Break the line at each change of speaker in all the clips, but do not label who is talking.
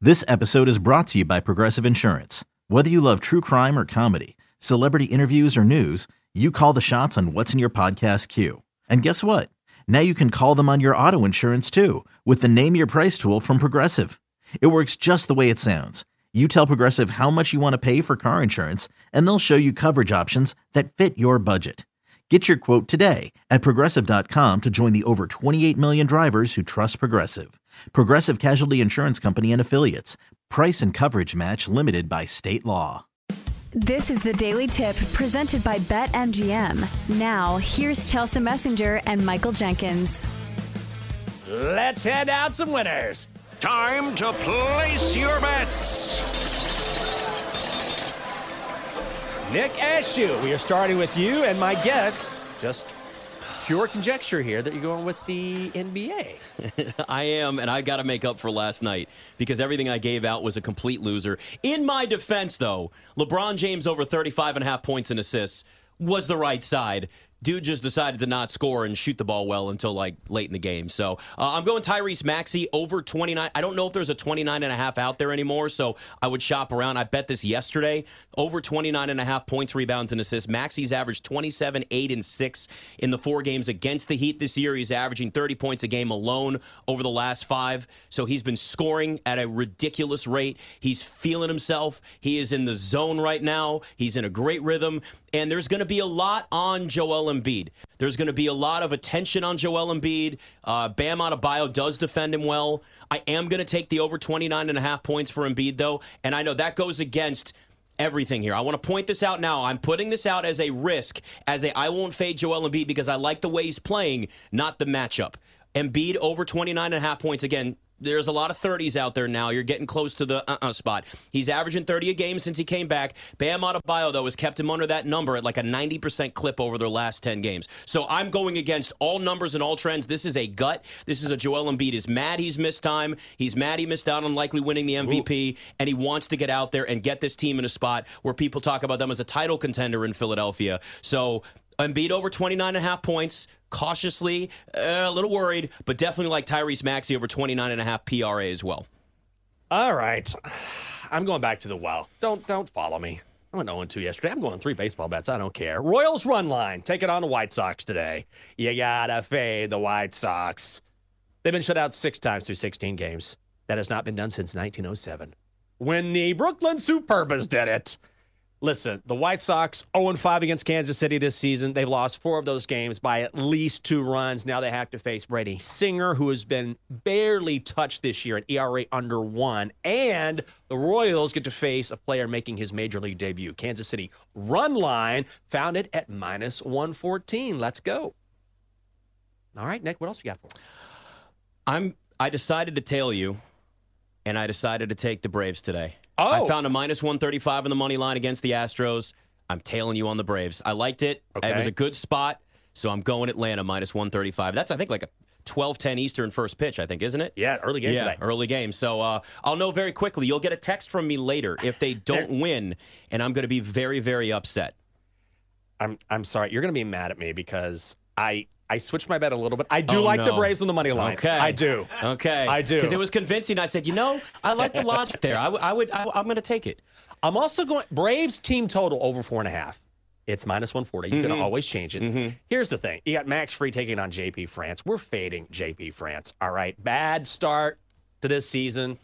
This episode is brought to you by Progressive Insurance. Whether you love true crime or comedy, celebrity interviews or news, you call the shots on what's in your podcast queue. And guess what? Now you can call them on your auto insurance too with the Name Your Price tool from Progressive. It works just the way it sounds. You tell Progressive how much you want to pay for car insurance, and they'll show you coverage options that fit your budget. Get your quote today at Progressive.com to join the over 28 million drivers who trust Progressive. Progressive Casualty Insurance Company and Affiliates. Price and coverage match limited by state law.
This is the Daily Tip presented by BetMGM. Now, here's Chelsea Messenger and Michael Jenkins.
Let's hand out some winners.
Time to place your bets.
Nick Ashew, we are starting with you, and my guess, just pure conjecture here, that you're going with the NBA.
I am, and I got to make up for last night because everything I gave out was a complete loser. In my defense, though, LeBron James over 35.5 points and assists was the right side. Dude just decided to not score and shoot the ball well until like late in the game. So I'm going Tyrese Maxey over 29. I don't know if there's a 29.5 out there anymore, so I would shop around. I bet this yesterday. Over 29.5 points, rebounds, and assists. Maxey's averaged 27, 8, and 6 in the 4 games against the Heat this year. He's averaging 30 points a game alone over the last 5. So he's been scoring at a ridiculous rate. He's feeling himself. He is in the zone right now. He's in a great rhythm. And there's going to be a lot on Joel Embiid. There's going to be a lot of attention on Joel Embiid. Bam Adebayo does defend him well. I am going to take the over 29.5 points for Embiid, though. And I know that goes against everything here. I want to point this out now. I'm putting this out as a risk, I won't fade Joel Embiid because I like the way he's playing, not the matchup. Embiid over 29.5 points. Again, there's a lot of 30s out there now. You're getting close to the spot. He's averaging 30 a game since he came back. Bam Adebayo, though, has kept him under that number at like a 90% clip over their last 10 games. So I'm going against all numbers and all trends. This is a gut. This is a Joel Embiid is mad he's missed time. He's mad he missed out on likely winning the MVP, and he wants to get out there and get this team in a spot where people talk about them as a title contender in Philadelphia. So Embiid over 29.5 points. Cautiously, a little worried, but definitely like Tyrese Maxey over 29.5 PRA as well.
All right. I'm going back to the well. Don't follow me. I went 0-2 yesterday. I'm going 3 baseball bets. I don't care. Royals run line. Take it on the White Sox today. You gotta fade the White Sox. They've been shut out 6 times through 16 games. That has not been done since 1907, when the Brooklyn Superbas did it. Listen, the White Sox 0-5 against Kansas City this season. They've lost 4 of those games by at least 2 runs. Now they have to face Brady Singer, who has been barely touched this year, an ERA under 1. And the Royals get to face a player making his major league debut. Kansas City run line found it at -114. Let's go. All right, Nick, what else you got for us?
I decided to tail you, and I decided to take the Braves today.
Oh.
I found a -135 on the money line against the Astros. I'm tailing you on the Braves. I liked it.
Okay.
It was a good spot, so I'm going Atlanta -135. That's, I think, like a 12:10 Eastern first pitch, I think, isn't it?
Yeah, early game today.
Early game. So I'll know very quickly. You'll get a text from me later if they don't win, and I'm going to be very, very upset.
I'm sorry. You're going to be mad at me because I switched my bet a little bit. I do like the Braves on the money line.
Okay.
I do.
Okay.
I do.
Because it was convincing. I said, I like the logic there. I'm going to take it.
I'm also going Braves team total over 4.5. It's -140. You can always change it. Here's the thing. You got Max Free taking on JP France. We're fading JP France. All right. Bad start to this season.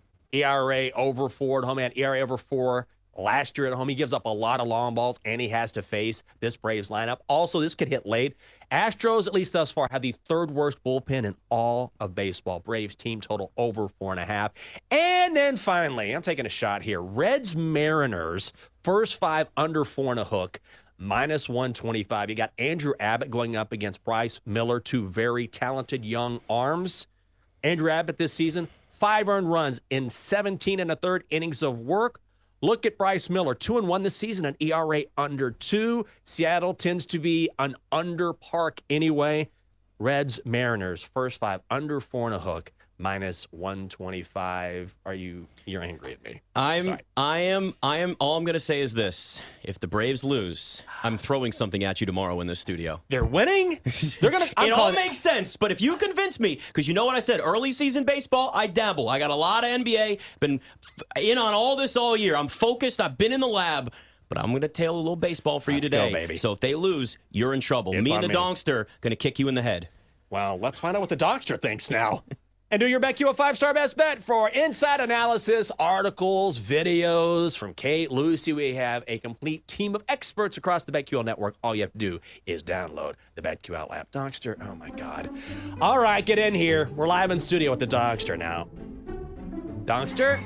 ERA over 4 at home. And ERA over 4 last year at home. He gives up a lot of long balls, and he has to face this Braves lineup. Also, this could hit late. Astros, at least thus far, have the 3rd worst bullpen in all of baseball. Braves team total over 4.5. And then finally, I'm taking a shot here. Reds Mariners, first 5 under 4 and a hook. -125. You got Andrew Abbott going up against Bryce Miller, 2 very talented young arms. Andrew Abbott this season, 5 earned runs in 17 1/3 innings of work. Look at Bryce Miller, 2-1 this season, an ERA under 2. Seattle tends to be an under park anyway. Reds, Mariners, first 5 under 4 and a hook, minus 125. You're angry at me?
I am. All I'm going to say is this: if the Braves lose, I'm throwing something at you tomorrow in this studio.
They're winning. They're gonna.
It all makes sense, but if you convince me, because you know what I said, early season baseball, I dabble. I got a lot of NBA. Been in on all this all year. I'm focused. I've been in the lab. But I'm going to tail a little baseball for you today.
Go, baby.
So if they lose, you're in trouble. Me and the Donkster going to kick you in the head.
Well, let's find out what the Donkster thinks now. And do your BetQL 5-star best bet for inside analysis, articles, videos from Kate, Lucy. We have a complete team of experts across the BetQL network. All you have to do is download the BetQL app. Donkster, oh my God. All right, get in here. We're live in studio with the Donkster now. Donkster?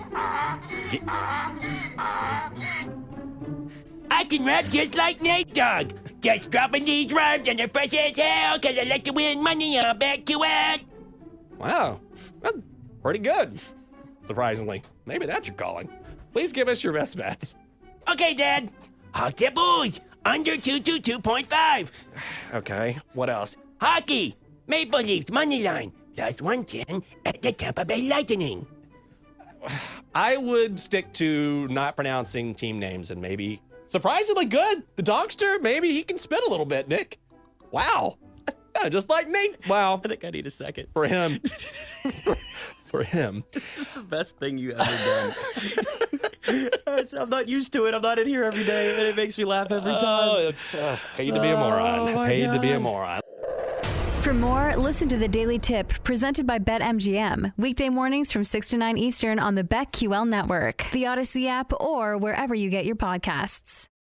I can rap just like Nate Dogg. Just dropping these rhymes and they're fresh as hell because I like to win money on BetQL.
Wow, that's pretty good. Surprisingly. Maybe that's your calling. Please give us your best bets.
Okay, Dad. Hawks at Bulls. Under 222.5.
Okay, what else?
Hockey. Maple Leafs money line. Plus 110 at the Tampa Bay Lightning.
I would stick to not pronouncing team names and maybe surprisingly good. The Donkster, maybe he can spin a little bit, Nick. Wow. Just like Nate. Wow.
I think I need a second.
For him. For him.
This is the best thing you ever done. I'm not used to it. I'm not in here every day, and it makes me laugh every time.
Oh, it's paid to be a moron. Paid to be a moron.
For more, listen to the Daily Tip presented by BetMGM. Weekday mornings from 6 to 9 Eastern on the BetQL network, the Odyssey app, or wherever you get your podcasts.